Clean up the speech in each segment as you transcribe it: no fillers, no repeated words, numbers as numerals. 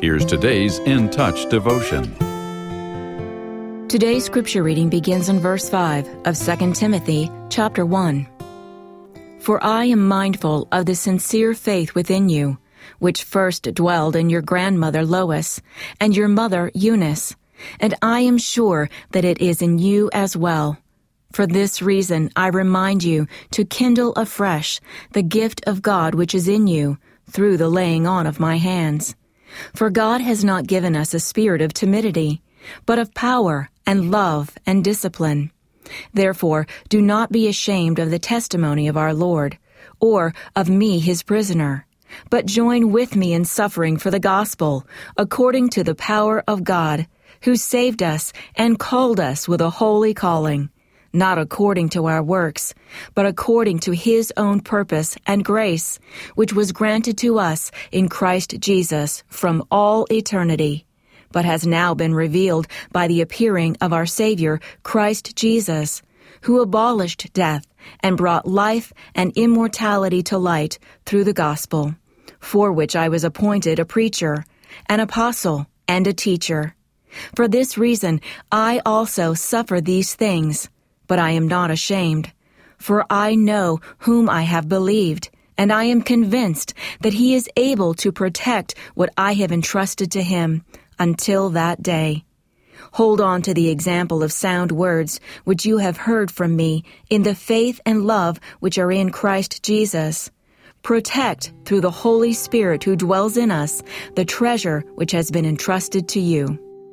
Here's today's In Touch devotion. Today's scripture reading begins in verse 5 of 2 Timothy chapter 1. For I am mindful of the sincere faith within you, which first dwelled in your grandmother Lois and your mother Eunice, and I am sure that it is in you as well. For this reason I remind you to kindle afresh the gift of God which is in you through the laying on of my hands. For God has not given us a spirit of timidity, but of power and love and discipline. Therefore, do not be ashamed of the testimony of our Lord, or of me his prisoner, but join with me in suffering for the gospel, according to the power of God, who saved us and called us with a holy calling, not according to our works, but according to his own purpose and grace, which was granted to us in Christ Jesus from all eternity, but has now been revealed by the appearing of our Savior, Christ Jesus, who abolished death and brought life and immortality to light through the gospel, for which I was appointed a preacher, an apostle, and a teacher. For this reason I also suffer these things, but I am not ashamed, for I know whom I have believed, and I am convinced that he is able to protect what I have entrusted to him until that day. Hold on to the example of sound words which you have heard from me in the faith and love which are in Christ Jesus. Protect, through the Holy Spirit who dwells in us, the treasure which has been entrusted to you.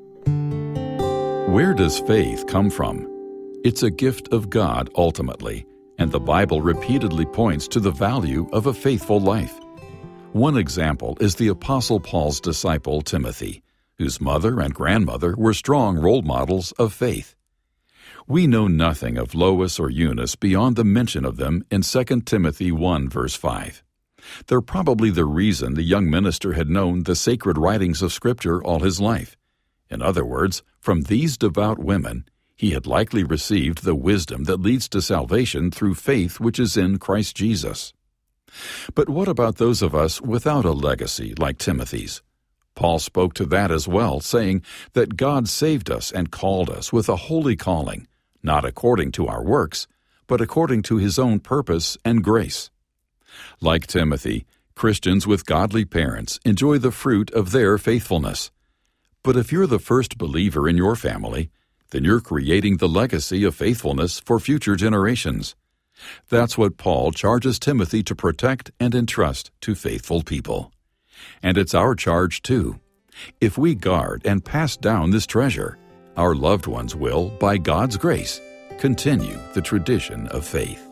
Where does faith come from? It's a gift of God ultimately, and the Bible repeatedly points to the value of a faithful life. One example is the Apostle Paul's disciple Timothy, whose mother and grandmother were strong role models of faith. We know nothing of Lois or Eunice beyond the mention of them in 2 Timothy 1 verse 5. They're probably the reason the young minister had known the sacred writings of Scripture all his life. In other words, from these devout women, he had likely received the wisdom that leads to salvation through faith which is in Christ Jesus. But what about those of us without a legacy like Timothy's? Paul spoke to that as well, saying that God saved us and called us with a holy calling, not according to our works, but according to his own purpose and grace. Like Timothy, Christians with godly parents enjoy the fruit of their faithfulness. But if you're the first believer in your family, then you're creating the legacy of faithfulness for future generations. That's what Paul charges Timothy to protect and entrust to faithful people. And it's our charge too. If we guard and pass down this treasure, our loved ones will, by God's grace, continue the tradition of faith.